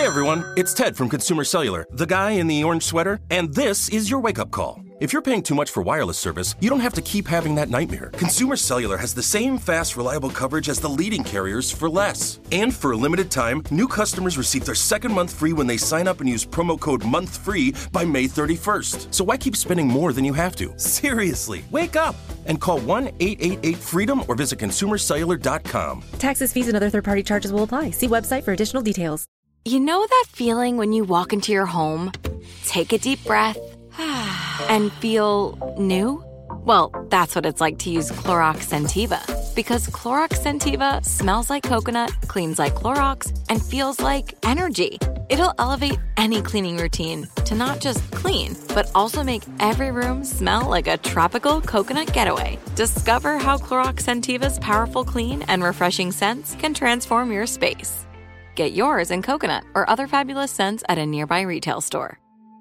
Hey everyone, it's Ted from Consumer Cellular, the guy in the orange sweater, and this is your wake-up call. If you're paying too much for wireless service, you don't have to keep having that nightmare. Consumer Cellular has the same fast, reliable coverage as the leading carriers for less. And for a limited time, new customers receive their second month free when they sign up and use promo code MONTHFREE by May 31st. So why keep spending more than you have to? Seriously, wake up and call 1-888-FREEDOM or visit consumercellular.com. Taxes, fees, and other third-party charges will apply. See website for additional details. You know that feeling when you walk into your home, take a deep breath, and feel new? Well, that's what it's like to use Clorox Scentiva. Because Clorox Scentiva smells like coconut, cleans like Clorox, and feels like energy. It'll elevate any cleaning routine to not just clean, but also make every room smell like a tropical coconut getaway. Discover how Clorox Scentiva's powerful clean and refreshing scents can transform your space. Get yours in coconut or other fabulous scents at a nearby retail store.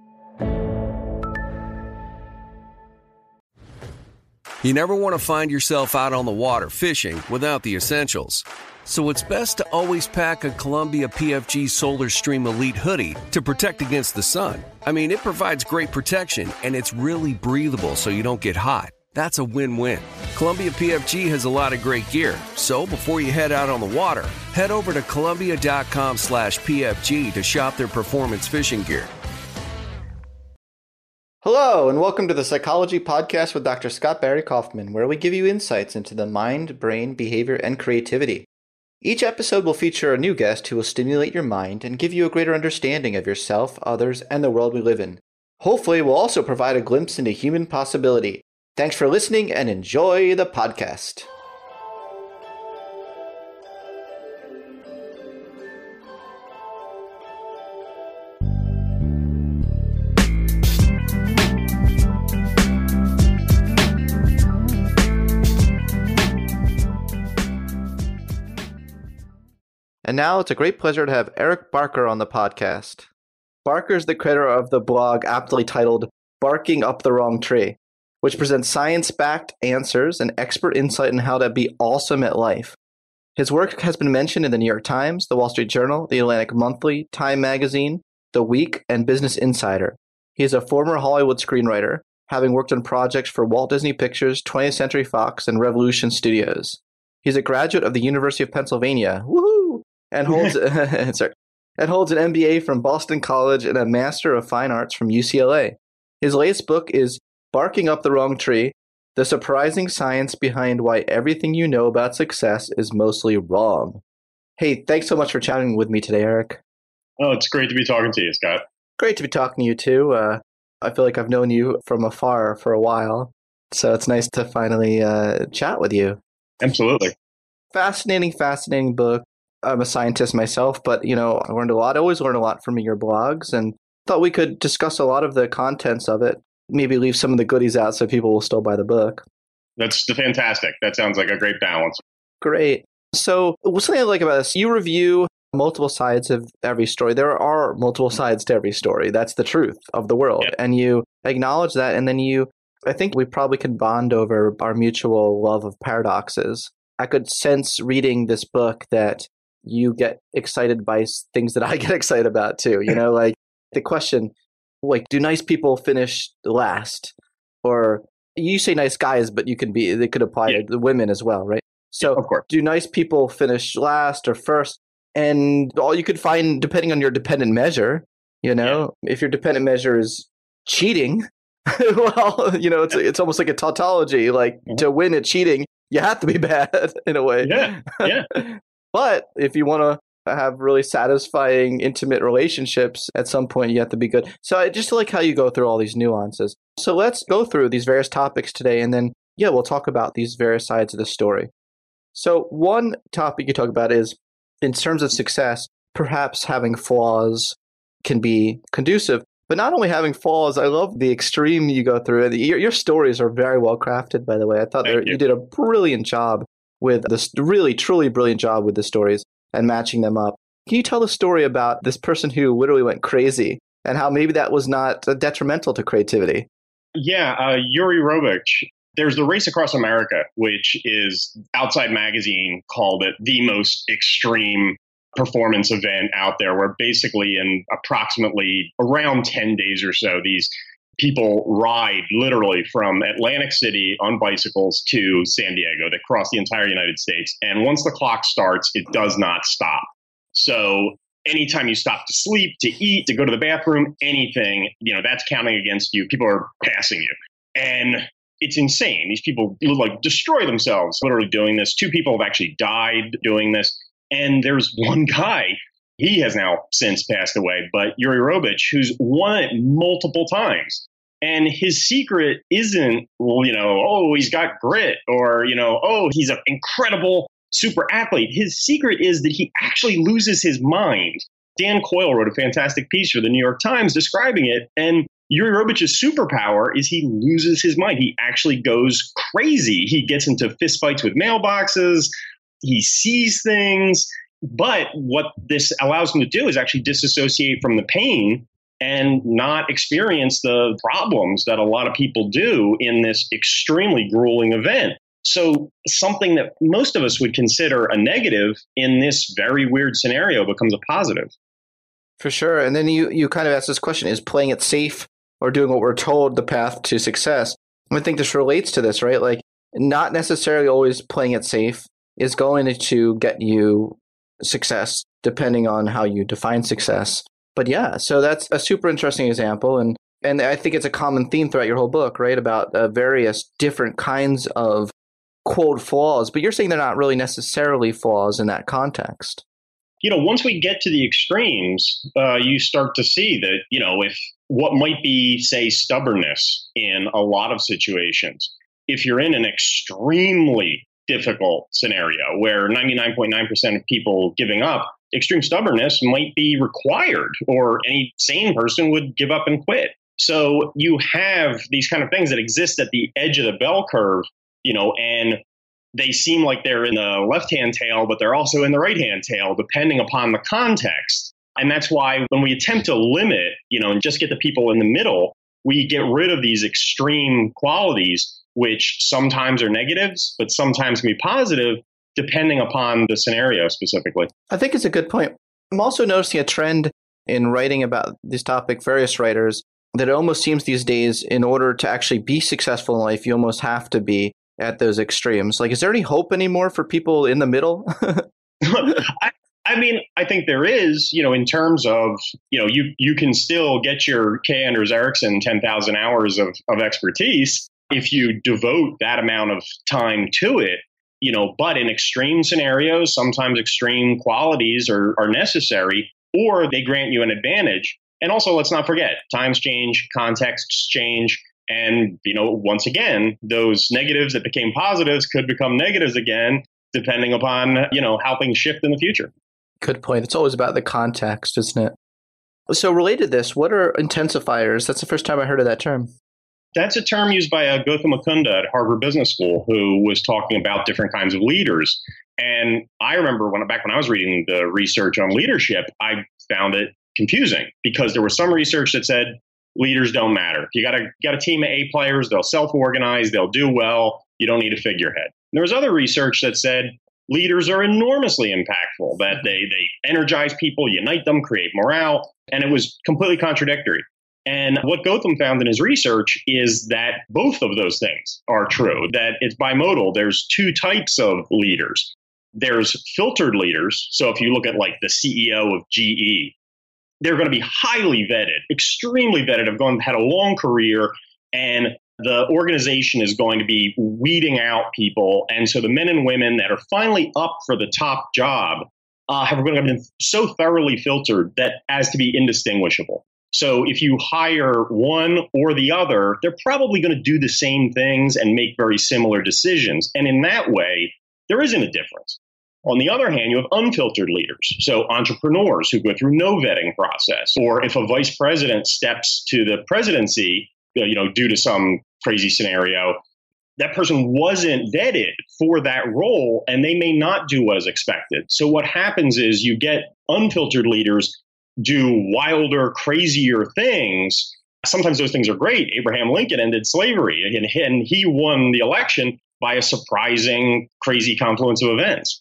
You never want to find yourself out on the water fishing without the essentials. So it's best to always pack a Columbia PFG Solar Stream Elite hoodie to protect against the sun. I mean, it provides great protection and it's really breathable so you don't get hot. That's a win-win. Columbia PFG has a lot of great gear. So before you head out on the water, head over to Columbia.com/PFG to shop their performance fishing gear. Hello, and welcome to the Psychology Podcast with Dr. Scott Barry Kaufman, where we give you insights into the mind, brain, behavior, and creativity. Each episode will feature a new guest who will stimulate your mind and give you a greater understanding of yourself, others, and the world we live in. Hopefully, we'll also provide a glimpse into human possibility. Thanks for listening and enjoy the podcast. And now it's a great pleasure to have Eric Barker on the podcast. Barker is the creator of the blog aptly titled Barking Up the Wrong Tree, which presents science-backed answers and expert insight on how to be awesome at life. His work has been mentioned in the New York Times, the Wall Street Journal, the Atlantic Monthly, Time Magazine, The Week, and Business Insider. He is a former Hollywood screenwriter, having worked on projects for Walt Disney Pictures, 20th Century Fox, and Revolution Studios. He's a graduate of the University of Pennsylvania, woohoo, and holds and holds an MBA from Boston College and a Master of Fine Arts from UCLA. His latest book is Barking Up the Wrong Tree, the surprising science behind why everything you know about success is mostly wrong. Hey, thanks so much for chatting with me today, Eric. Oh, it's great to be talking to you, Scott. Great to be talking to you, too. I feel like I've known you from afar for a while, so it's nice to finally chat with you. Absolutely. Fascinating book. I'm a scientist myself, but, I learned a lot. I always learn a lot from your blogs, and thought we could discuss a lot of the contents of it. Maybe leave some of the goodies out so people will still buy the book. That's fantastic. That sounds like a great balance. Great. So what's something I like about this? You review multiple sides of every story. There are multiple sides to every story. That's the truth of the world. Yeah. And you acknowledge that. And then I think we probably can bond over our mutual love of paradoxes. I could sense reading this book that you get excited by things that I get excited about too. Like the question, like, do nice people finish last? Or you say nice guys, but they could apply to the women as well, right? So of course. Do nice people finish last or first? And all you could find, depending on your dependent measure, if your dependent measure is cheating, well, it's almost like a tautology. Like to win at cheating, you have to be bad in a way. Yeah. But if you want to have really satisfying, intimate relationships, at some point you have to be good. So I just like how you go through all these nuances. So let's go through these various topics today, and then, we'll talk about these various sides of the story. So one topic you talk about is, in terms of success, perhaps having flaws can be conducive. But not only having flaws, I love the extreme you go through. Your stories are very well crafted, by the way. I thought you did a brilliant job with this, really, truly brilliant job with the stories and matching them up. Can you tell the story about this person who literally went crazy and how maybe that was not detrimental to creativity? Yeah, Yuri Robic. There's the Race Across America, which is Outside Magazine called it the most extreme performance event out there where basically in approximately around 10 days or so, these people ride literally from Atlantic City on bicycles to San Diego. They cross the entire United States. And once the clock starts, it does not stop. So anytime you stop to sleep, to eat, to go to the bathroom, anything, that's counting against you. People are passing you. And it's insane. These people destroy themselves literally doing this. 2 people have actually died doing this. And there's one guy, he has now since passed away, but Yuri Robic, who's won it multiple times. And his secret isn't, he's got grit or, he's an incredible super athlete. His secret is that he actually loses his mind. Dan Coyle wrote a fantastic piece for the New York Times describing it. And Yuri Robic's superpower is he loses his mind. He actually goes crazy. He gets into fistfights with mailboxes. He sees things. But what this allows him to do is actually disassociate from the pain and not experience the problems that a lot of people do in this extremely grueling event. So something that most of us would consider a negative in this very weird scenario becomes a positive. For sure. And then you kind of ask this question, is playing it safe or doing what we're told the path to success? I think this relates to this, right? Like, not necessarily always playing it safe is going to get you success, depending on how you define success. But yeah, so that's a super interesting example. And I think it's a common theme throughout your whole book, right? About various different kinds of quote flaws, but you're saying they're not really necessarily flaws in that context. Once we get to the extremes, you start to see that, if what might be, say, stubbornness in a lot of situations, if you're in an extremely difficult scenario where 99.9% of people giving up, extreme stubbornness might be required, or any sane person would give up and quit. So you have these kind of things that exist at the edge of the bell curve, and they seem like they're in the left-hand tail, but they're also in the right-hand tail, depending upon the context. And that's why when we attempt to limit, and just get the people in the middle, we get rid of these extreme qualities, which sometimes are negatives, but sometimes can be positive, depending upon the scenario specifically. I think it's a good point. I'm also noticing a trend in writing about this topic, various writers, that it almost seems these days, in order to actually be successful in life, you almost have to be at those extremes. Like, is there any hope anymore for people in the middle? I think there is, in terms of, you can still get your K. Anders Ericsson 10,000 hours of expertise if you devote that amount of time to it, but in extreme scenarios, sometimes extreme qualities are necessary, or they grant you an advantage. And also, let's not forget, times change, contexts change. And, once again, those negatives that became positives could become negatives again, depending upon, how things shift in the future. Good point. It's always about the context, isn't it? So related to this, what are intensifiers? That's the first time I heard of that term. That's a term used by Gautam Mukunda at Harvard Business School, who was talking about different kinds of leaders. And I remember back when I was reading the research on leadership, I found it confusing because there was some research that said leaders don't matter. You got a team of A players, they'll self-organize, they'll do well, you don't need a figurehead. And there was other research that said leaders are enormously impactful, that they energize people, unite them, create morale, and it was completely contradictory. And what Gautam found in his research is that both of those things are true, that it's bimodal. There's 2 types of leaders. There's filtered leaders. So if you look at like the CEO of GE, they're going to be highly vetted, extremely vetted, have had a long career, and the organization is going to be weeding out people. And so the men and women that are finally up for the top job have been so thoroughly filtered that as to be indistinguishable. So if you hire one or the other, they're probably going to do the same things and make very similar decisions. And in that way, there isn't a difference. On the other hand, you have unfiltered leaders. So entrepreneurs who go through no vetting process, or if a vice president steps to the presidency, due to some crazy scenario, that person wasn't vetted for that role and they may not do as expected. So what happens is you get unfiltered leaders do wilder, crazier things. Sometimes those things are great. Abraham Lincoln ended slavery and he won the election by a surprising, crazy confluence of events.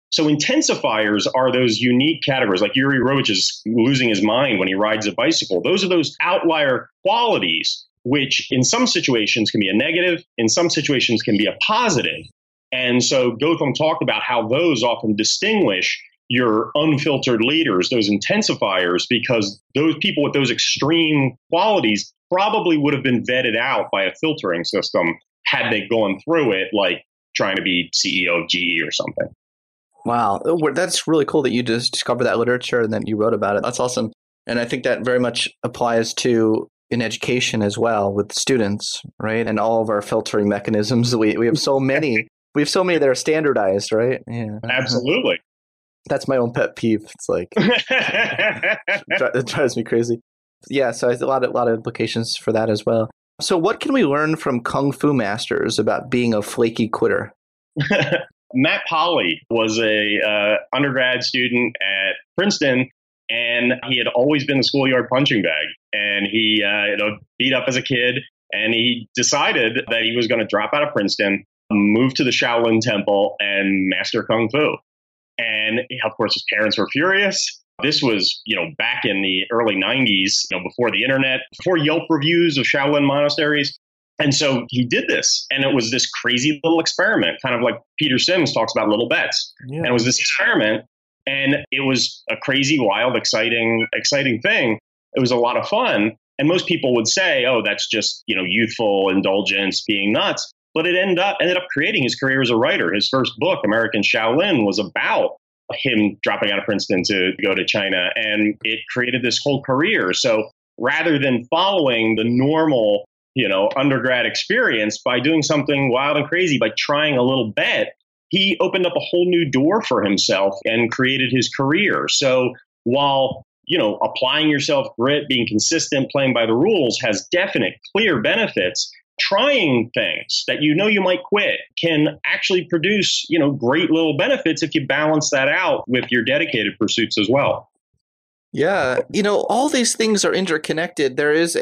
So intensifiers are those unique categories, like Yuri Roach is losing his mind when he rides a bicycle. Those are those outlier qualities, which in some situations can be a negative, in some situations can be a positive. And so Gautam talked about how those often distinguish your unfiltered leaders, those intensifiers, because those people with those extreme qualities probably would have been vetted out by a filtering system had they gone through it, like trying to be CEO of GE or something. Wow. That's really cool that you just discovered that literature and then you wrote about it. That's awesome. And I think that very much applies to in education as well with students, right? And all of our filtering mechanisms. We have so many. We have so many that are standardized, right? Yeah. Absolutely. That's my own pet peeve. It's like it drives me crazy. Yeah, so there's a lot of implications for that as well. So what can we learn from Kung Fu masters about being a flaky quitter? Matt Polly was a undergrad student at Princeton, and he had always been the schoolyard punching bag. And he beat up as a kid, and he decided that he was going to drop out of Princeton, move to the Shaolin Temple, and master Kung Fu. And of course, his parents were furious. This was, back in the early 90s, before the internet, before Yelp reviews of Shaolin monasteries. And so he did this, and it was this crazy little experiment, kind of like Peter Sims talks about little bets. Yeah. And it was this experiment, and it was a crazy, wild, exciting thing. It was a lot of fun. And most people would say, oh, that's just, youthful indulgence, being nuts. But it ended up creating his career as a writer. His first book, American Shaolin, was about him dropping out of Princeton to go to China. And it created this whole career. So rather than following the normal undergrad experience by doing something wild and crazy, by trying a little bet, he opened up a whole new door for himself and created his career. So while, applying yourself, grit, being consistent, playing by the rules has definite, clear benefits, trying things that you might quit can actually produce, great little benefits if you balance that out with your dedicated pursuits as well. Yeah. All these things are interconnected. There is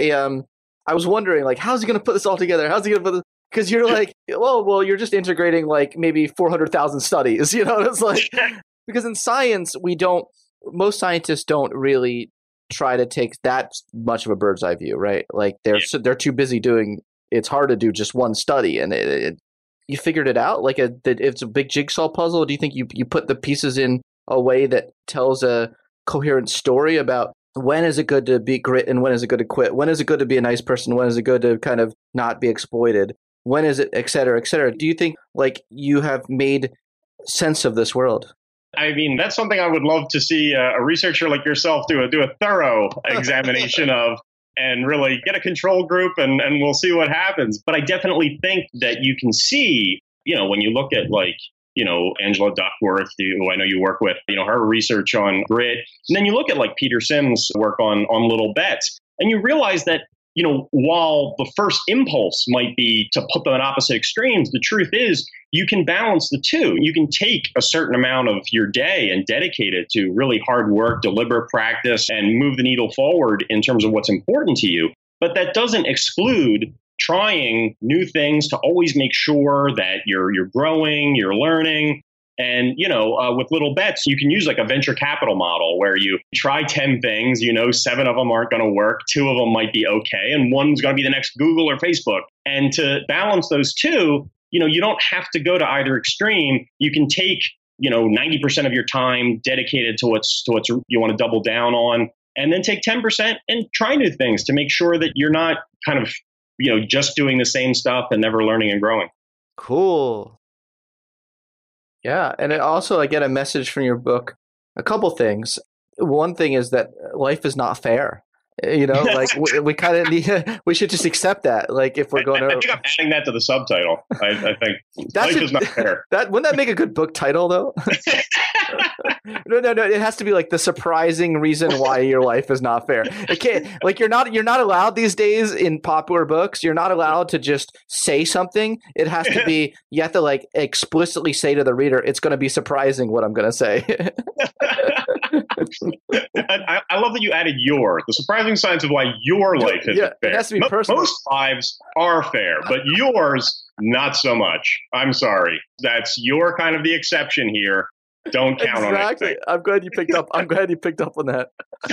I was wondering, how's he going to put this all together? How's he going to put this? Because you're like, well, you're just integrating maybe 400,000 studies, It's like, because in science, most scientists don't really try to take that much of a bird's eye view, right? Like they're too busy doing, it's hard to do just one study. And you figured it out? It's a big jigsaw puzzle. Do you think you put the pieces in a way that tells a coherent story about when is it good to be grit and when is it good to quit? When is it good to be a nice person? When is it good to kind of not be exploited? When is it, et cetera, et cetera? Do you think you have made sense of this world? I mean, that's something I would love to see a researcher like yourself do a thorough examination of and really get a control group and we'll see what happens. But I definitely think that you can see, when you look at Angela Duckworth, who I know you work with, her research on grit. And then you look at Peter Sims' work on little bets, and you realize that, while the first impulse might be to put them at opposite extremes, the truth is you can balance the two. You can take a certain amount of your day and dedicate it to really hard work, deliberate practice, and move the needle forward in terms of what's important to you. But that doesn't exclude trying new things to always make sure that you're growing, you're learning. And, with little bets, you can use a venture capital model where you try 10 things, 7 of them aren't going to work, 2 of them might be okay, and one's going to be the next Google or Facebook. And to balance those two, you don't have to go to either extreme. You can take, 90% of your time dedicated to what's you want to double down on, and then take 10% and try new things to make sure that you're not kind of just doing the same stuff and never learning and growing. Cool. Yeah. And also I get a message from your book, a couple things. One thing is that life is not fair. We kind of need, we should just accept that. If we're going to, I think I'm adding that to the subtitle. I think life is not fair. Wouldn't that make a good book title though? No. It has to be the surprising reason why your life is not fair. It can't, you're not allowed these days in popular books. You're not allowed to just say something. It has to be, you have to explicitly say to the reader, it's going to be surprising what I'm going to say. I love that you added the surprising science of why your life isn't fair. It has to be personal. Most lives are fair, but yours, not so much. I'm sorry. You're kind of the exception here. Don't count on it. Exactly. I'm glad you picked up on that.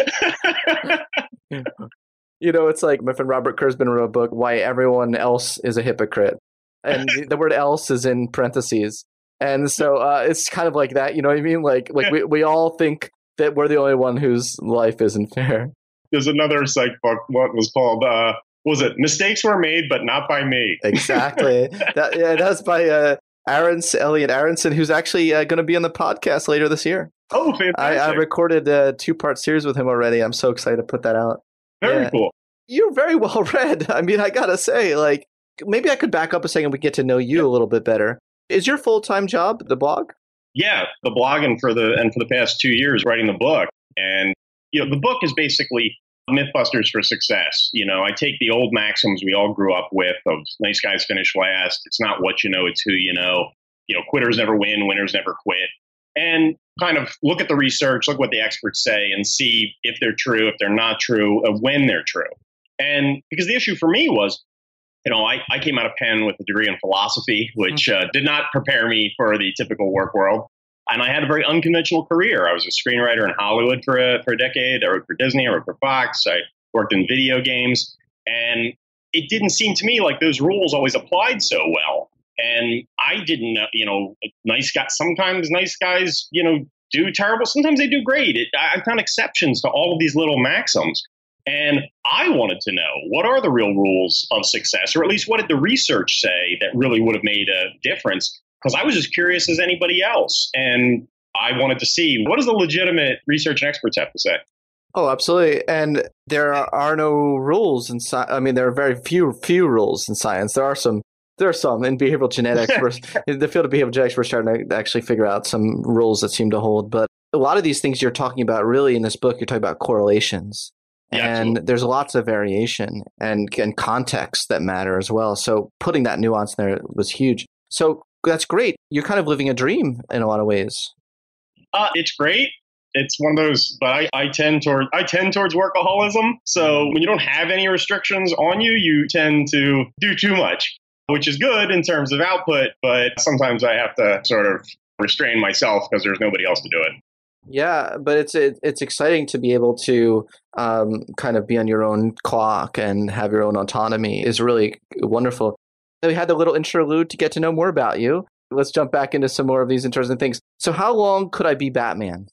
It's like my friend Robert Kurzban wrote a book, Why Everyone Else is a Hypocrite. And the word else is in parentheses. And so it's kind of like that, you know what I mean? Like we all think that we're the only one whose life isn't fair. There's another psych book. What was called, Mistakes Were Made, but Not by Me. Exactly. That's by Elliot Aronson, who's actually going to be on the podcast later this year. Oh, fantastic. I recorded a 2-part series with him already. I'm so excited to put that out. Very cool. You're very well read. I mean, I got to say, like, maybe I could back up a second. We get to know you a little bit better. Is your full-time job the blog? Yeah, the blog, and for the past 2 years writing the book. And the book is basically Mythbusters for Success. I take the old maxims we all grew up with of nice guys finish last. It's not what you know, it's who you know. Quitters never win, winners never quit. And kind of look at the research, look what the experts say, and see if they're true, if they're not true, when they're true. And because the issue for me was, I came out of Penn with a degree in philosophy, which did not prepare me for the typical work world. And I had a very unconventional career. I was a screenwriter in Hollywood for a decade. I wrote for Disney, I wrote for Fox, I worked in video games. And it didn't seem to me like those rules always applied so well. And I didn't know, sometimes nice guys, do terrible. Sometimes they do great. I found exceptions to all of these little maxims. And I wanted to know, what are the real rules of success? Or at least what did the research say that really would have made a difference? Because I was as curious as anybody else. And I wanted to see, what does the legitimate research and experts have to say? Oh, absolutely. And there are no rules in science. I mean, there are very few rules in science. There are some in behavioral genetics. In the field of behavioral genetics, we're starting to actually figure out some rules that seem to hold. But a lot of these things you're talking about, really, in this book, you're talking about correlations. Yeah, and there's lots of variation and context that matter as well. So putting that nuance there was huge. So that's great. You're kind of living a dream in a lot of ways. It's great. It's one of those, but I tend towards workaholism. So when you don't have any restrictions on you, you tend to do too much, which is good in terms of output. But sometimes I have to sort of restrain myself because there's nobody else to do it. Yeah, but it's exciting to be able to kind of be on your own clock and have your own autonomy is really wonderful. We had the little interlude to get to know more about you. Let's jump back into some more of these interesting things. So how long could I be Batman?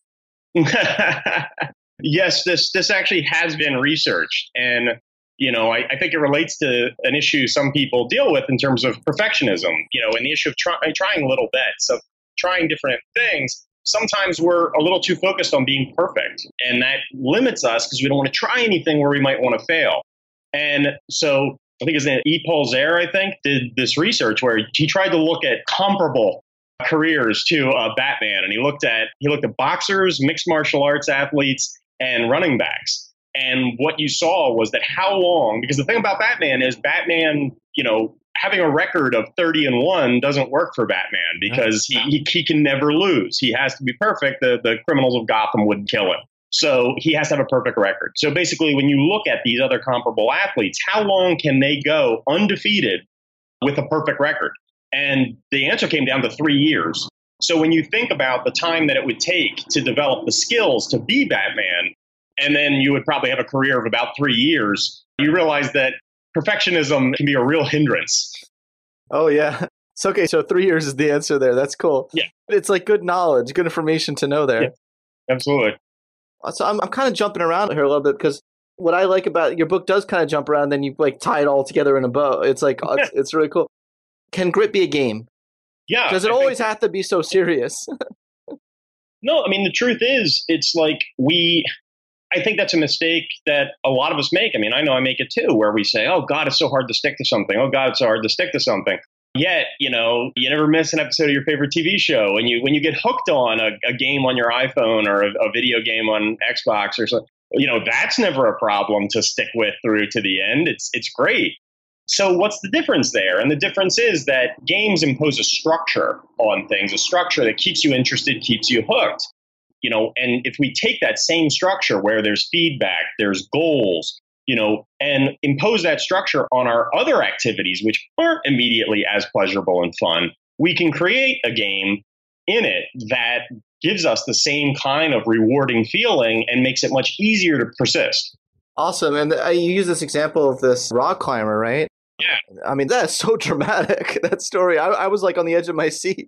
Yes, this actually has been researched. And, I think it relates to an issue some people deal with in terms of perfectionism, and the issue of trying little bits, of trying different things. Sometimes we're a little too focused on being perfect, and that limits us because we don't want to try anything where we might want to fail. And so I think his name, E. Paul Zare, did this research where he tried to look at comparable careers to Batman. And he looked at boxers, mixed martial arts athletes, and running backs. And what you saw was that how long, because the thing about Batman is Batman, having a record of 30-1 doesn't work for Batman because he can never lose. He has to be perfect. The criminals of Gotham would kill him. So he has to have a perfect record. So basically, when you look at these other comparable athletes, how long can they go undefeated with a perfect record? And the answer came down to 3 years. So when you think about the time that it would take to develop the skills to be Batman, and then you would probably have a career of about 3 years, you realize that perfectionism can be a real hindrance. Oh, yeah. So 3 years is the answer there. That's cool. Yeah. It's like good knowledge, good information to know there. Yeah, absolutely. So I'm kind of jumping around here a little bit because what I like about your book does kind of jump around, then you like tie it all together in a bow. It's like, it's really cool. Can grit be a game? Yeah. Does it always have to be so serious? No, I mean, the truth is, it's like I think that's a mistake that a lot of us make. I mean, I know I make it too, where we say, oh, God, it's so hard to stick to something. Oh, God, it's so hard to stick to something. Yet, you never miss an episode of your favorite TV show. When you get hooked on a game on your iPhone or a video game on Xbox or something, that's never a problem to stick with through to the end. It's great. So what's the difference there? And the difference is that games impose a structure on things, a structure that keeps you interested, keeps you hooked. And if we take that same structure where there's feedback, there's goals, and impose that structure on our other activities, which aren't immediately as pleasurable and fun, we can create a game in it that gives us the same kind of rewarding feeling and makes it much easier to persist. Awesome. And you use this example of this rock climber, right? Yeah. I mean, that's so dramatic, that story. I was like on the edge of my seat.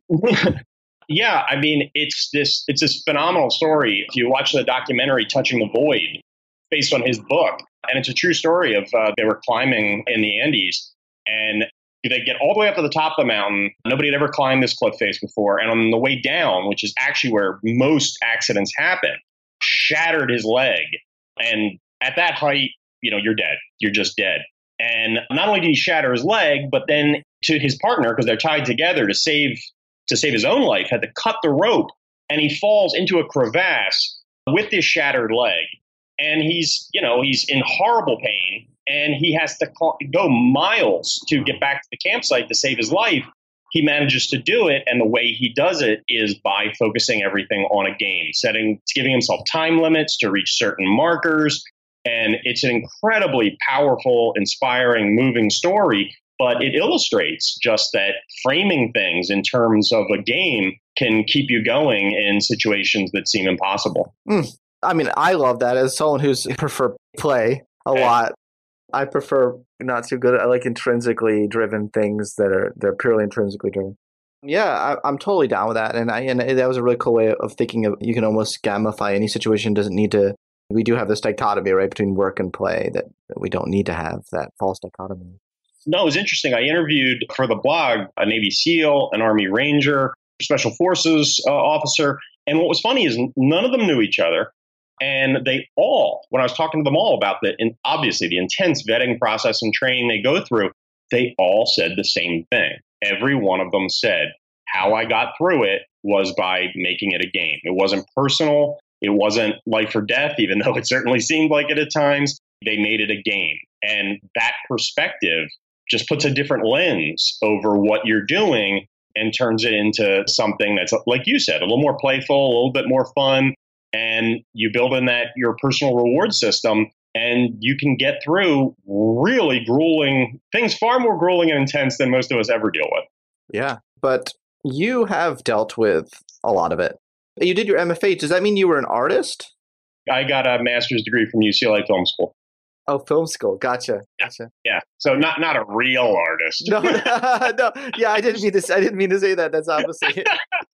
Yeah, I mean, it's this phenomenal story. If you watch the documentary Touching the Void, based on his book, and it's a true story of they were climbing in the Andes, and they get all the way up to the top of the mountain. Nobody had ever climbed this cliff face before, and on the way down, which is actually where most accidents happen, shattered his leg. And at that height, you're dead. You're just dead. And not only did he shatter his leg, but then to his partner, because they're tied together to save his own life, had to cut the rope, and he falls into a crevasse with this shattered leg. And he's in horrible pain, and he has to go miles to get back to the campsite to save his life. He manages to do it, and the way he does it is by focusing everything on a game, giving himself time limits to reach certain markers. And it's an incredibly powerful, inspiring, moving story, but it illustrates just that framing things in terms of a game can keep you going in situations that seem impossible. I mean, I love that as someone who's prefer play a lot. I prefer not too good. I like intrinsically driven things they're purely intrinsically driven. Yeah, I'm totally down with that. And that was a really cool way of thinking of, you can almost gamify any situation. Doesn't need to. We do have this dichotomy, right, between work and play that we don't need to have that false dichotomy. No, it was interesting. I interviewed for the blog a Navy SEAL, an Army Ranger, Special Forces officer. And what was funny is none of them knew each other. And they all, when I was talking to them all about obviously the intense vetting process and training they go through, they all said the same thing. Every one of them said, how I got through it was by making it a game. It wasn't personal. It wasn't life or death, even though it certainly seemed like it at times. They made it a game. And that perspective just puts a different lens over what you're doing and turns it into something that's, like you said, a little more playful, a little bit more fun. And you build in that your personal reward system, and you can get through really grueling things, far more grueling and intense than most of us ever deal with. Yeah, but you have dealt with a lot of it. You did your MFA. Does that mean you were an artist? I got a master's degree from UCLA Film School. Oh, film school. Gotcha. Yeah. So not a real artist. No. Yeah, I didn't mean to say that. That's obviously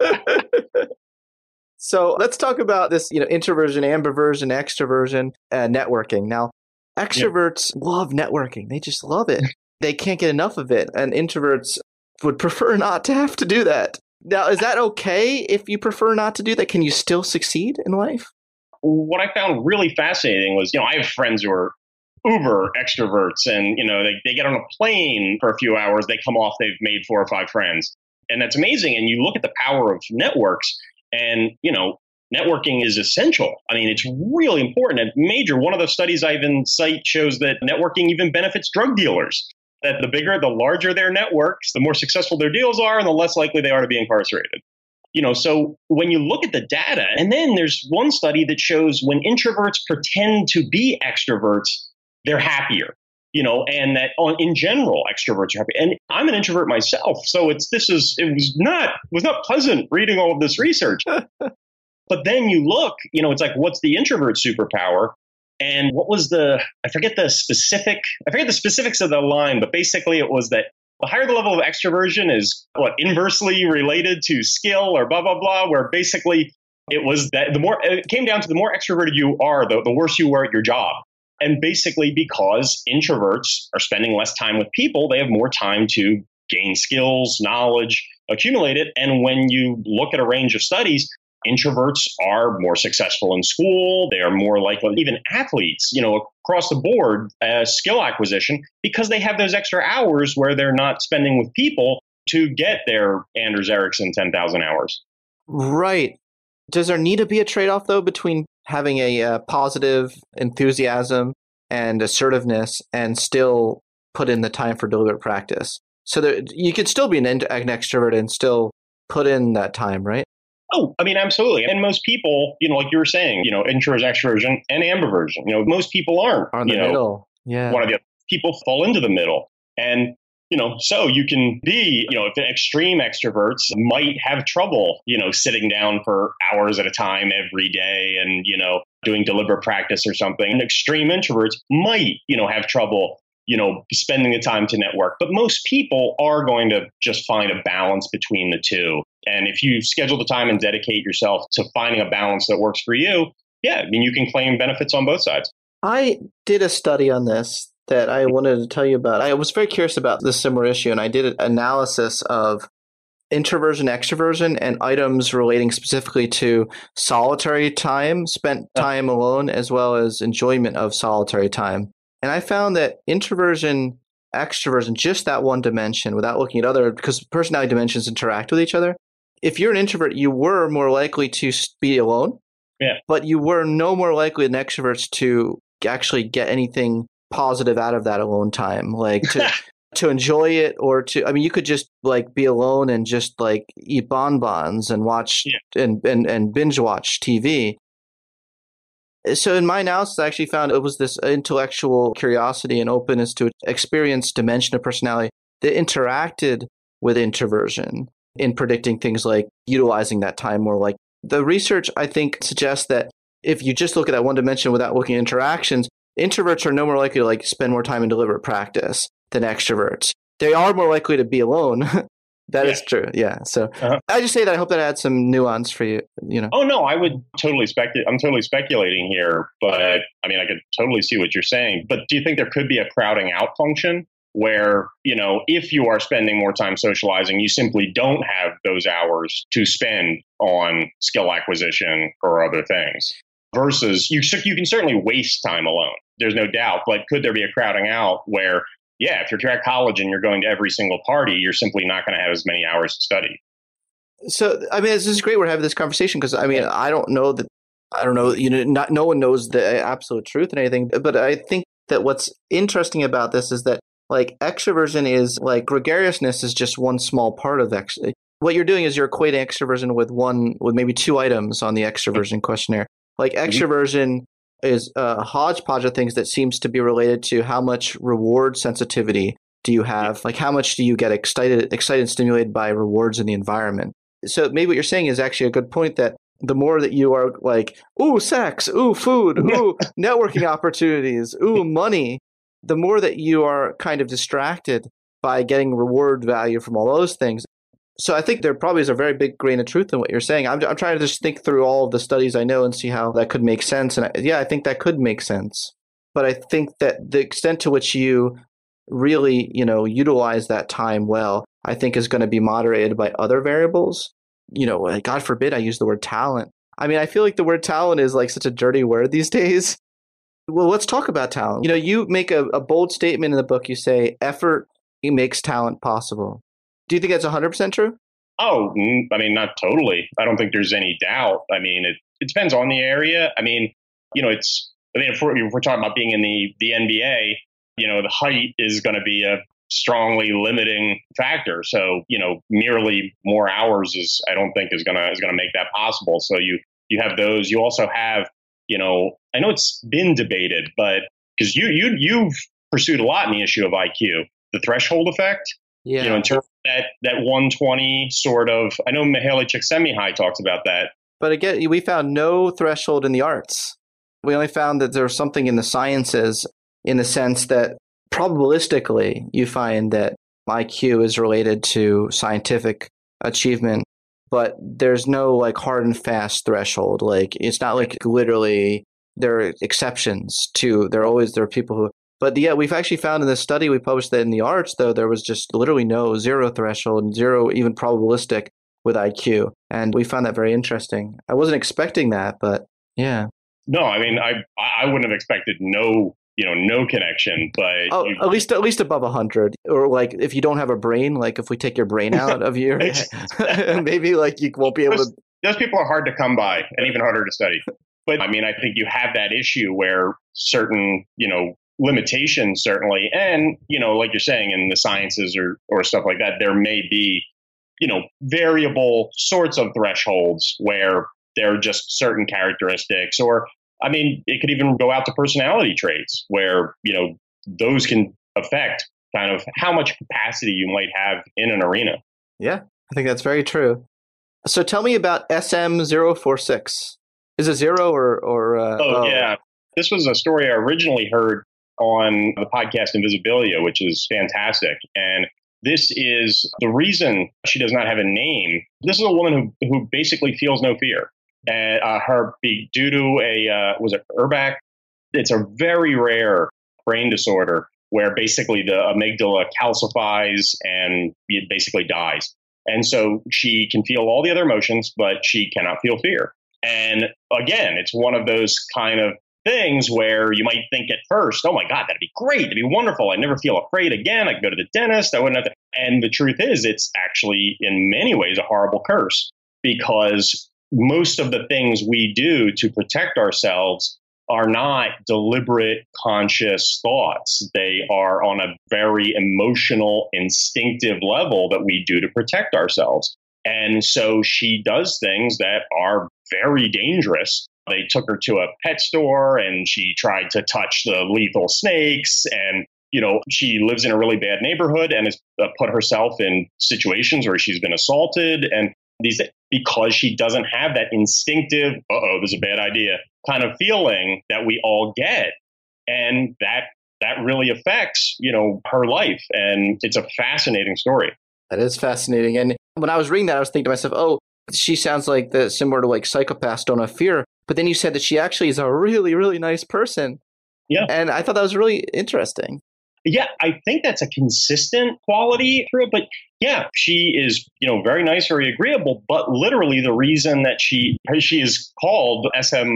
it. So let's talk about this, introversion, ambiversion, extroversion, networking. Now, extroverts love networking. They just love it. They can't get enough of it. And introverts would prefer not to have to do that. Now, is that okay if you prefer not to do that? Can you still succeed in life? What I found really fascinating was, I have friends who are uber extroverts, and, they get on a plane for a few hours, they come off, they've made 4 or 5 friends. And that's amazing. And you look at the power of networks, and, networking is essential. I mean, it's really important and major. One of the studies I even cite shows that networking even benefits drug dealers. That the larger their networks, the more successful their deals are, and the less likely they are to be incarcerated. So when you look at the data, and then there's one study that shows when introverts pretend to be extroverts, they're happier. And that in general, extroverts are happy. And I'm an introvert myself, so it was not pleasant reading all of this research. But then you look, it's like, what's the introvert superpower? And what was I forget the specifics of the line, but basically it was that the higher the level of extroversion is inversely related to skill or blah, blah, blah, where basically it was that it came down to the more extroverted you are, the worse you were at your job. And basically because introverts are spending less time with people, they have more time to gain skills, knowledge, accumulate it. And when you look at a range of studies, introverts are more successful in school. They are more likely, even athletes, across the board, skill acquisition, because they have those extra hours where they're not spending with people to get their Anders Ericsson 10,000 hours. Right. Does there need to be a trade-off, though, between having a positive enthusiasm and assertiveness and still put in the time for deliberate practice? So that you could still be an extrovert and still put in that time, right? Oh, I mean, absolutely. And most people, like you were saying, introversion, extroversion, and ambiversion. Most people aren't. On the middle. Yeah. One of the other people fall into the middle. And So you can be, if the extreme extroverts might have trouble, sitting down for hours at a time every day and, doing deliberate practice or something. And extreme introverts might, have trouble, spending the time to network. But most people are going to just find a balance between the two. And if you schedule the time and dedicate yourself to finding a balance that works for you, you can claim benefits on both sides. I did a study on this that I wanted to tell you about. I was very curious about this similar issue, and I did an analysis of introversion, extroversion, and items relating specifically to solitary time, spent time alone, as well as enjoyment of solitary time. And I found that introversion, extroversion, just that one dimension, without looking at other, because personality dimensions interact with each other. If you're an introvert, you were more likely to be alone, but you were no more likely than extroverts to actually get anything positive out of that alone time, like to enjoy it, or you could just like be alone and just like eat bonbons and watch and binge watch TV. So in my analysis, I actually found it was this intellectual curiosity and openness to experience dimension of personality that interacted with introversion in predicting things like utilizing that time more. Like the research, I think, suggests that if you just look at that one dimension without looking at interactions, introverts are no more likely to spend more time in deliberate practice than extroverts. They are more likely to be alone. That is true. Yeah. So I just say that I hope that adds some nuance for you. Oh no, I would totally speculate. I'm totally speculating here, but I could totally see what you're saying. But do you think there could be a crowding out function where, if you are spending more time socializing, you simply don't have those hours to spend on skill acquisition or other things? Versus you can certainly waste time alone. There's no doubt. But could there be a crowding out where, if you're at college and you're going to every single party, you're simply not going to have as many hours to study? So, this is great we're having this conversation because, I don't know, no one knows the absolute truth and anything. But I think that what's interesting about this is that, extroversion is, gregariousness is just one small part of what you're doing is you're equating extroversion with maybe two items on the extroversion questionnaire. Extroversion is a hodgepodge of things that seems to be related to how much reward sensitivity do you have? How much do you get excited and stimulated by rewards in the environment? So maybe what you're saying is actually a good point, that the more that you are ooh, sex, ooh, food, ooh, networking opportunities, ooh, money, the more that you are kind of distracted by getting reward value from all those things. So I think there probably is a very big grain of truth in what you're saying. I'm trying to just think through all of the studies I know and see how that could make sense. And I think that could make sense. But I think that the extent to which you really, utilize that time well, I think is going to be moderated by other variables. God forbid I use the word talent. I feel like the word talent is such a dirty word these days. Well, let's talk about talent. You make a bold statement in the book. You say effort makes talent possible. Do you think that's 100% true? Oh, not totally. I don't think there's any doubt. It depends on the area. If we're talking about being in the NBA, the height is going to be a strongly limiting factor. So, merely more hours I don't think is going to make that possible. So you have those. You also have, I know it's been debated, but because you've pursued a lot in the issue of IQ, the threshold effect. Yeah. In terms of that 120 sort of, I know Mihaly Csikszentmihalyi talks about that. But again, we found no threshold in the arts. We only found that there's something in the sciences, in the sense that probabilistically you find that IQ is related to scientific achievement, but there's no hard and fast threshold. It's not literally there are exceptions to, there are people who. But we've actually found in this study we published that in the arts, though, there was just literally zero threshold and zero even probabilistic with IQ. And we found that very interesting. I wasn't expecting that, but yeah. No, I wouldn't have expected no connection, but at least above 100, or if you don't have a brain, if we take your brain out of your, maybe you won't be able to. Those people are hard to come by and even harder to study. But I think you have that issue where certain, limitations certainly, and like you're saying in the sciences or stuff like that, there may be variable sorts of thresholds where there are just certain characteristics, or it could even go out to personality traits where those can affect kind of how much capacity you might have in an arena. Yeah, I think that's very true. So tell me about SM046. Is it zero or yeah. This was a story I originally heard on the podcast Invisibilia, which is fantastic. And this is the reason she does not have a name. This is a woman who basically feels no fear. And due to was it Urbach? It's a very rare brain disorder where basically the amygdala calcifies and it basically dies. And so she can feel all the other emotions, but she cannot feel fear. And again, it's one of those kind of things where you might think at first, oh my God, that'd be great. That'd be wonderful. I'd never feel afraid again. I could go to the dentist. I wouldn't have to. And the truth is, it's actually in many ways a horrible curse, because most of the things we do to protect ourselves are not deliberate, conscious thoughts. They are on a very emotional, instinctive level that we do to protect ourselves. And so she does things that are very dangerous. They took her to a pet store and she tried to touch the lethal snakes. And, she lives in a really bad neighborhood and has put herself in situations where she's been assaulted. And because she doesn't have that instinctive, this is a bad idea kind of feeling that we all get. And that really affects, her life. And it's a fascinating story. That is fascinating. And when I was reading that, I was thinking to myself, she sounds like similar to like psychopaths don't have fear. But then you said that she actually is a really, really nice person. Yeah. And I thought that was really interesting. Yeah, I think that's a consistent quality through it. But yeah, she is, very nice, very agreeable. But literally the reason that she is called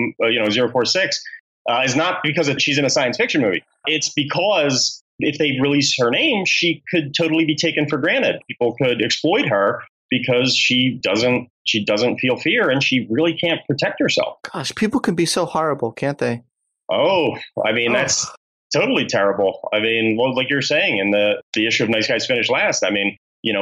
SM046 is not because she's in a science fiction movie. It's because if they release her name, she could totally be taken for granted. People could exploit her because she doesn't feel fear and she really can't protect herself. Gosh, people can be so horrible, can't they? Oh, I mean, that's totally terrible. I mean, well, like you're saying in the issue of Nice Guys Finish Last, I mean,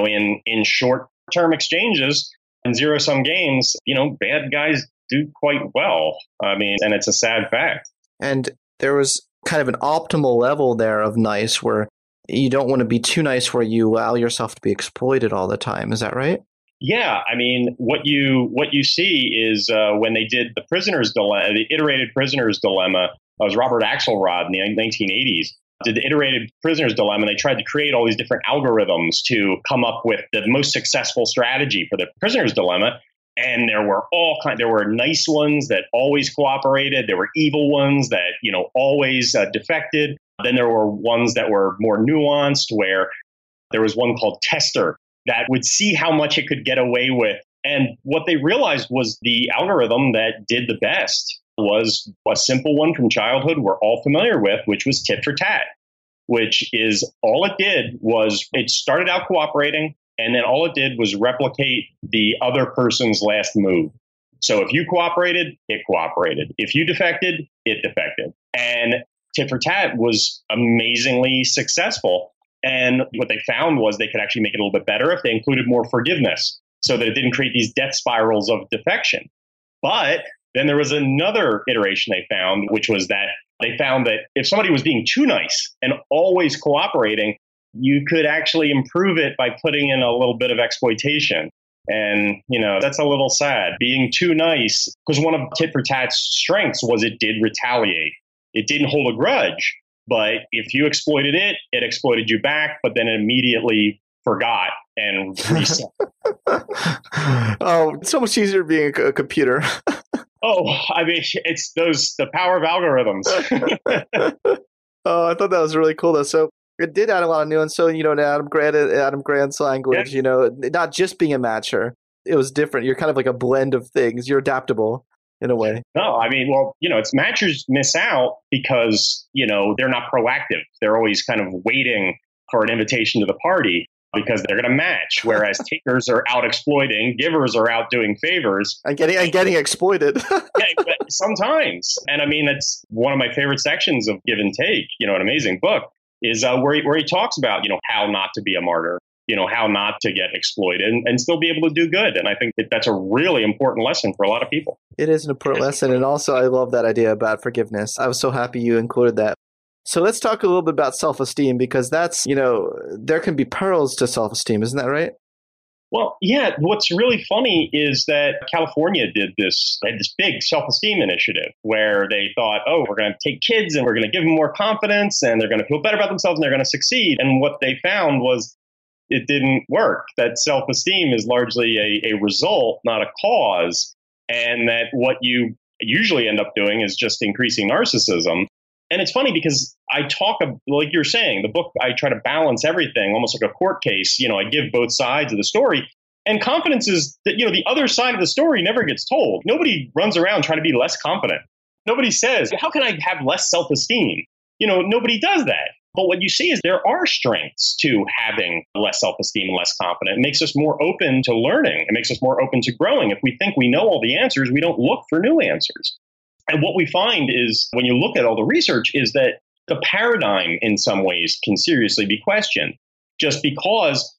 in short-term exchanges and zero-sum games, bad guys do quite well. I mean, and it's a sad fact. And there was kind of an optimal level there of nice where you don't want to be too nice where you allow yourself to be exploited all the time. Is that right? Yeah. I mean, what you see is when they did the prisoner's dilemma, the iterated prisoner's dilemma, it was Robert Axelrod in the 1980s, did the iterated prisoner's dilemma. And they tried to create all these different algorithms to come up with the most successful strategy for the prisoner's dilemma. And there were nice ones that always cooperated. There were evil ones that, always defected. Then there were ones that were more nuanced, where there was one called Tester that would see how much it could get away with. And what they realized was the algorithm that did the best was a simple one from childhood we're all familiar with, which was tit for tat, which is all it did was it started out cooperating. And then all it did was replicate the other person's last move. So if you cooperated, it cooperated. If you defected, it defected. And tit for tat was amazingly successful. And what they found was they could actually make it a little bit better if they included more forgiveness so that it didn't create these death spirals of defection. But then there was another iteration they found, which was that they found that if somebody was being too nice and always cooperating, you could actually improve it by putting in a little bit of exploitation. And, that's a little sad. Being too nice, because one of tit for tat's strengths was it did retaliate. It didn't hold a grudge. But if you exploited it, it exploited you back, but then it immediately forgot and reset. Oh, it's so much easier being a computer. Oh, I mean, it's the power of algorithms. Oh, I thought that was really cool, though. So it did add a lot of nuance. So, Adam Grant's language, not just being a matcher. It was different. You're kind of like a blend of things. You're adaptable in a way. No, I mean, well, it's matchers miss out because, they're not proactive. They're always kind of waiting for an invitation to the party because they're going to match. Whereas takers are out exploiting, givers are out doing favors. And getting exploited. Yeah, sometimes. And I mean, that's one of my favorite sections of Give and Take, an amazing book, is where he talks about, how not to be a martyr, how not to get exploited and still be able to do good. And I think that's a really important lesson for a lot of people. It is an important lesson. And also, I love that idea about forgiveness. I was so happy you included that. So let's talk a little bit about self-esteem, because that's, there can be perils to self-esteem. Isn't that right? Well, yeah. What's really funny is that California had this big self-esteem initiative where they thought, oh, we're going to take kids and we're going to give them more confidence and they're going to feel better about themselves and they're going to succeed. And what they found was it didn't work, that self-esteem is largely a result, not a cause. And that what you usually end up doing is just increasing narcissism. And it's funny because I talk, like you're saying, the book, I try to balance everything, almost like a court case. I give both sides of the story. And confidence is that, the other side of the story never gets told. Nobody runs around trying to be less confident. Nobody says, how can I have less self-esteem? Nobody does that. But what you see is there are strengths to having less self-esteem and less confident. It makes us more open to learning. It makes us more open to growing. If we think we know all the answers, we don't look for new answers. And what we find is, when you look at all the research, is that the paradigm in some ways can seriously be questioned, just because,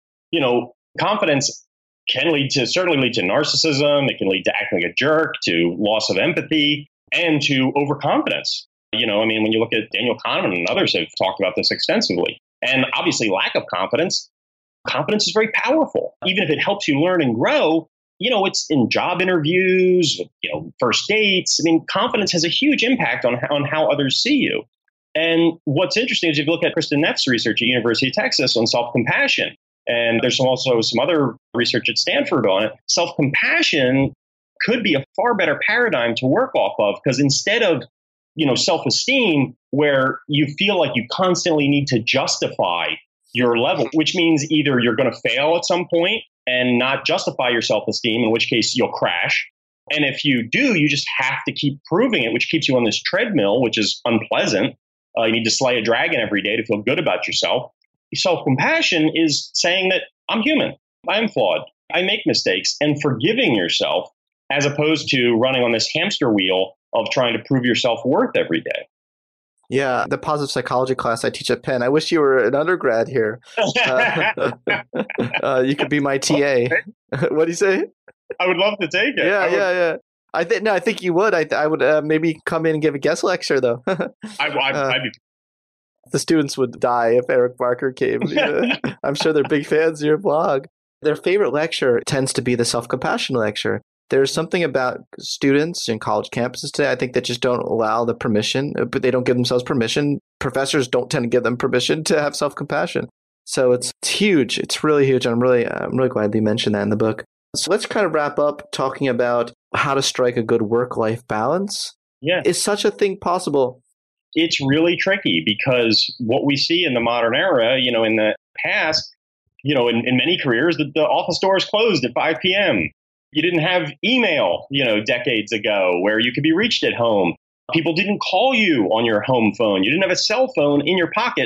confidence can certainly lead to narcissism. It can lead to acting like a jerk, to loss of empathy, and to overconfidence. When you look at Daniel Kahneman and others have talked about this extensively. And obviously lack of confidence is very powerful. Even if it helps you learn and grow, it's in job interviews, first dates. Confidence has a huge impact on how others see you. And what's interesting is if you look at Kristen Neff's research at University of Texas on self-compassion, and there's also some other research at Stanford on it, self-compassion could be a far better paradigm to work off of, because instead of self-esteem, where you feel like you constantly need to justify your level, which means either you're going to fail at some point and not justify your self-esteem, in which case you'll crash. And if you do, you just have to keep proving it, which keeps you on this treadmill, which is unpleasant. You need to slay a dragon every day to feel good about yourself. Self-compassion is saying that I'm human, I'm flawed, I make mistakes, and forgiving yourself, as opposed to running on this hamster wheel of trying to prove your self-worth every day. Yeah, the positive psychology class I teach at Penn. I wish you were an undergrad here. You could be my TA. What do you say? I would love to take it. Yeah. I think you would. I would maybe come in and give a guest lecture, though. The students would die if Eric Barker came. I'm sure they're big fans of your blog. Their favorite lecture tends to be the self-compassion lecture. There's something about students in college campuses today, I think, that just don't allow the permission, but they don't give themselves permission. Professors don't tend to give them permission to have self-compassion. So it's huge. It's really huge. I'm really glad that you mentioned that in the book. So let's kind of wrap up talking about how to strike a good work-life balance. Yeah. Is such a thing possible? It's really tricky, because what we see in the modern era, in the past, in many careers, the office doors closed at 5 p.m. You didn't have email, decades ago, where you could be reached at home. People didn't call you on your home phone. You didn't have a cell phone in your pocket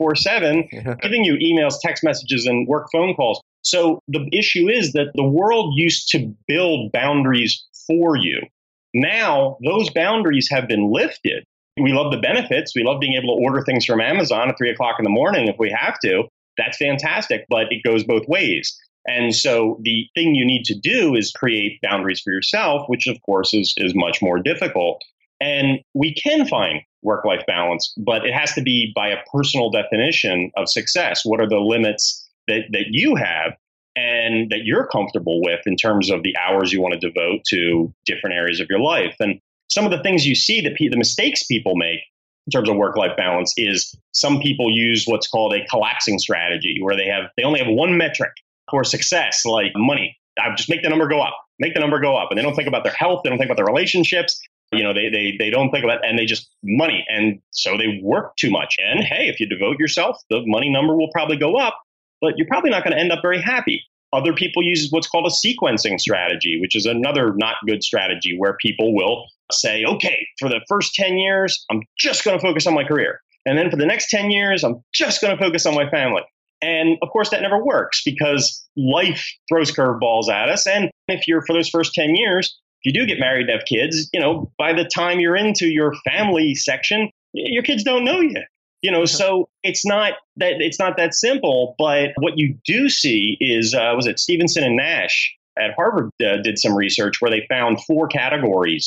24/7, giving you emails, text messages, and work phone calls. So the issue is that the world used to build boundaries for you. Now, those boundaries have been lifted. We love the benefits. We love being able to order things from Amazon at 3 o'clock in the morning if we have to. That's fantastic, but it goes both ways. And so the thing you need to do is create boundaries for yourself, which of course is much more difficult. And we can find work-life balance, but it has to be by a personal definition of success. What are the limits that you have and that you're comfortable with in terms of the hours you want to devote to different areas of your life? And some of the things you see, the mistakes people make in terms of work-life balance, is some people use what's called a collapsing strategy, where they only have one metric for success, like money. Just make the number go up, and they don't think about their health. They don't think about their relationships. They don't think about, and they just money. And so they work too much. And hey, if you devote yourself, the money number will probably go up, but you're probably not going to end up very happy. Other people use what's called a sequencing strategy, which is another not good strategy, where people will say, okay, for the first 10 years, I'm just going to focus on my career. And then for the next 10 years, I'm just going to focus on my family. And of course, that never works, because life throws curveballs at us. And if you're, for those first 10 years, if you do get married and have kids, by the time you're into your family section, your kids don't know you. So it's not that simple. But what you do see is, was it Stevenson and Nash at Harvard did some research where they found 4 categories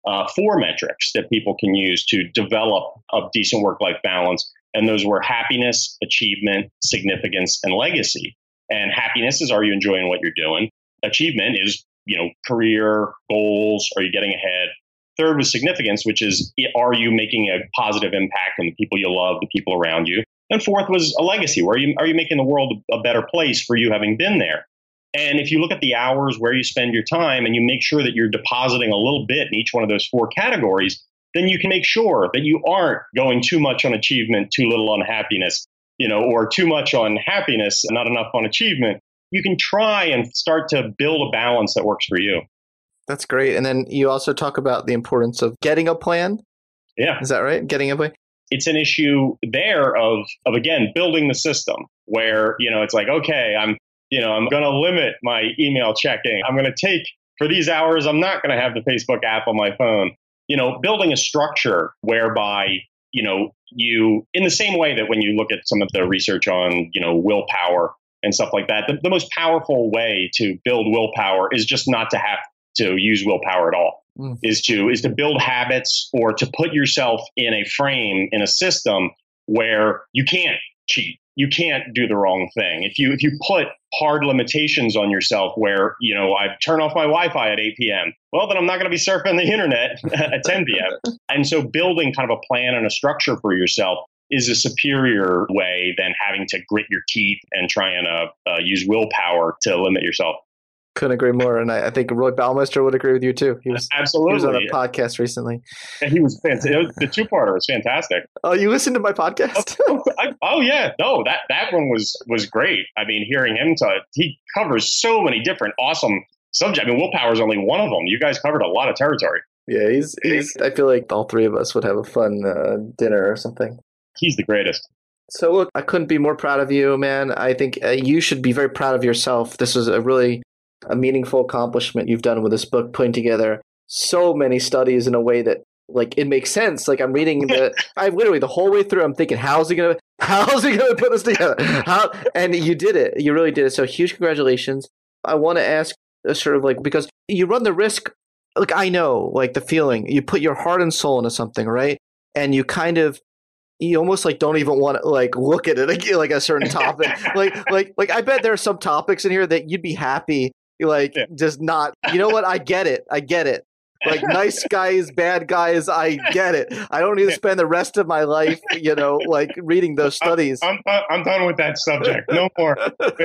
four metrics that people can use to develop a decent work-life balance. And those were happiness, achievement, significance, and legacy. And happiness is, are you enjoying what you're doing? Achievement is, career, goals, are you getting ahead? Third was significance, which is, are you making a positive impact on the people you love, the people around you? And fourth was a legacy, where are you making the world a better place for you having been there? And if you look at the hours where you spend your time and you make sure that you're depositing a little bit in each one of those four categories, then you can make sure that you aren't going too much on achievement, too little on happiness, or too much on happiness and not enough on achievement. You can try and start to build a balance that works for you. That's great. And then you also talk about the importance of getting a plan. Yeah. Is that right? Getting a plan? It's an issue there of again, building the system where, it's like, okay, I'm going to limit my email checking. I'm going to take, for these hours, I'm not going to have the Facebook app on my phone. Building a structure whereby, you, in the same way that when you look at some of the research on, willpower and stuff like that, the most powerful way to build willpower is just not to have to use willpower at all, is to build habits or to put yourself in a frame, in a system where you can't cheat. You can't do the wrong thing. If you put hard limitations on yourself where, I turn off my Wi-Fi at 8 p.m., well, then I'm not going to be surfing the internet at 10 p.m. And so building kind of a plan and a structure for yourself is a superior way than having to grit your teeth and try and use willpower to limit yourself. Couldn't agree more. And I think Roy Baumeister would agree with you too. Absolutely. He was on a podcast recently. And he was fantastic. The two-parter was fantastic. Oh, you listened to my podcast? Oh yeah. No, that one was great. I mean, hearing him talk, he covers so many different awesome subjects. I mean, willpower is only one of them. You guys covered a lot of territory. Yeah, he's I feel like all three of us would have a fun dinner or something. He's the greatest. So look, I couldn't be more proud of you, man. I think you should be very proud of yourself. This was a meaningful accomplishment you've done with this book, putting together so many studies in a way that, like, it makes sense. Like, I'm reading I literally the whole way through, I'm thinking, how's he gonna put this together? And you did it. You really did it. So huge congratulations. I want to ask sort of like, because you run the risk, like, I know, like, the feeling, you put your heart and soul into something, right? And you almost like don't even want to like look at it like a certain topic. like I bet there are some topics in here that you'd be happy just not. You know what? I get it. Like nice guys, bad guys. I get it. I don't need to spend the rest of my life, like reading those studies. I'm done with that subject. No more.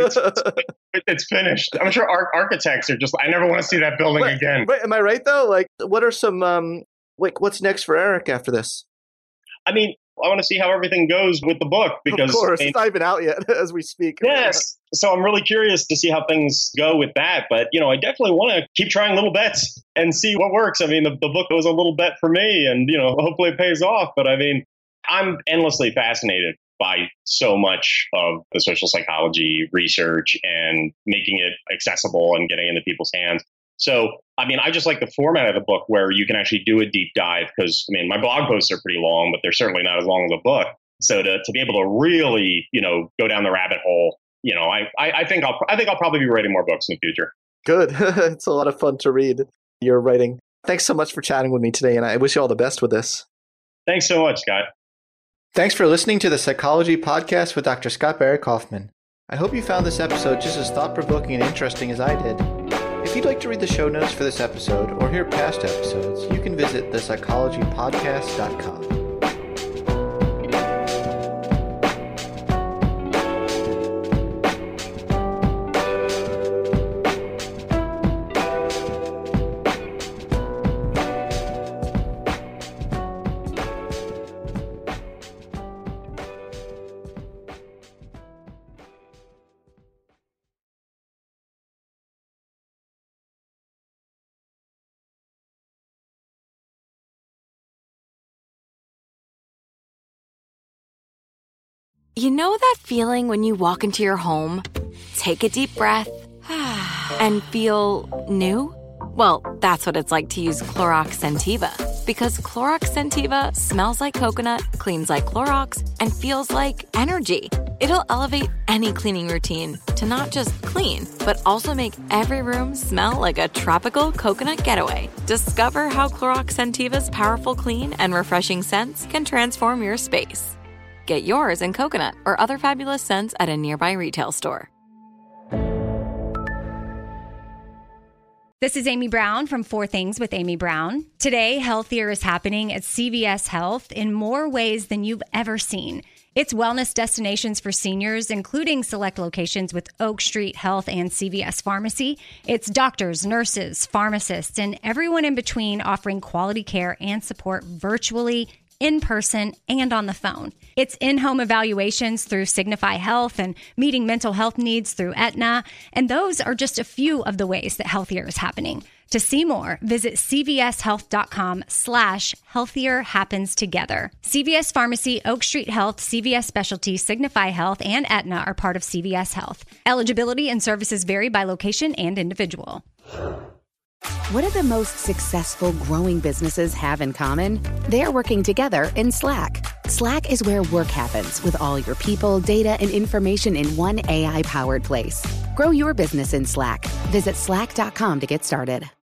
It's finished. I'm sure architects are just. I never want to see that building again. Right, am I right though? Like, what are some what's next for Eric after this? I mean, I want to see how everything goes with the book because of course, it's not even out yet as we speak. Yes. So I'm really curious to see how things go with that. But, I definitely want to keep trying little bets and see what works. I mean, the book was a little bet for me and, hopefully it pays off. But I mean, I'm endlessly fascinated by so much of the social psychology research and making it accessible and getting into people's hands. So, I mean, I just like the format of the book where you can actually do a deep dive because, I mean, my blog posts are pretty long, but they're certainly not as long as a book. So to be able to really, go down the rabbit hole, I think I'll probably be writing more books in the future. Good. It's a lot of fun to read your writing. Thanks so much for chatting with me today, and I wish you all the best with this. Thanks so much, Scott. Thanks for listening to the Psychology Podcast with Dr. Scott Barry Kaufman. I hope you found this episode just as thought-provoking and interesting as I did. If you'd like to read the show notes for this episode or hear past episodes, you can visit thepsychologypodcast.com. You know that feeling when you walk into your home, take a deep breath, and feel new? Well, that's what it's like to use Clorox Scentiva Because Clorox Scentiva smells like coconut, cleans like Clorox, and feels like energy. It'll elevate any cleaning routine to not just clean, but also make every room smell like a tropical coconut getaway. Discover how Clorox Scentiva's powerful clean and refreshing scents can transform your space. Get yours in coconut or other fabulous scents at a nearby retail store. This is Amy Brown from 4 Things with Amy Brown. Today, Healthier is happening at CVS Health in more ways than you've ever seen. It's wellness destinations for seniors, including select locations with Oak Street Health and CVS Pharmacy. It's doctors, nurses, pharmacists, and everyone in between offering quality care and support virtually, in person, and on the phone. It's in-home evaluations through Signify Health and meeting mental health needs through Aetna. And those are just a few of the ways that Healthier is happening. To see more, visit cvshealth.com/healthier happens together. CVS Pharmacy, Oak Street Health, CVS Specialty, Signify Health, and Aetna are part of CVS Health. Eligibility and services vary by location and individual. What do the most successful growing businesses have in common? They're working together in Slack. Slack is where work happens with all your people, data, and information in one AI-powered place. Grow your business in Slack. Visit slack.com to get started.